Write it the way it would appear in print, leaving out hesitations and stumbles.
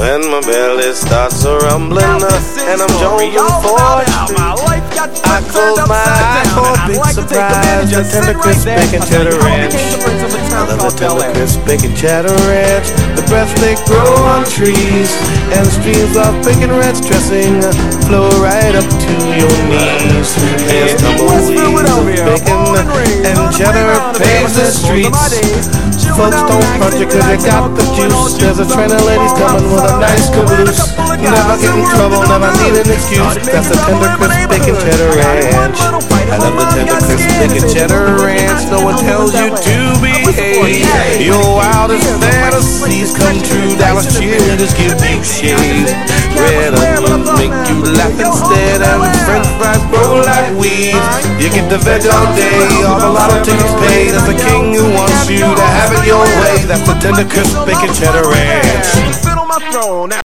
When my belly starts rumbling and I'm jonesing for a treat, I close my eyes for a big surprise. The tender crisp bacon cheddar ranch. I love the tender crisp bacon cheddar ranch. The breasts they grow on trees, and streams of bacon ranch dressing flow right up to your knees. There's tumbleweeds of bacon and cheddar paves the streets. Folks don't punch you cause you got the juice. There's a train of ladies coming with a nice caboose. Never get in trouble, never need an excuse. That's the tender crisp bacon cheddar ranch. I love the tender crisp bacon cheddar ranch. No one tells you to behave. Your wildest fantasies come true. Dallas cheerleaders give you shade. Red onions make you laugh instead, and French fries grow like weeds. You get the veg all day, all the lotto tickets paid. As the king who wants you to have it your way. That's the tender crisp bacon cheddar ranch.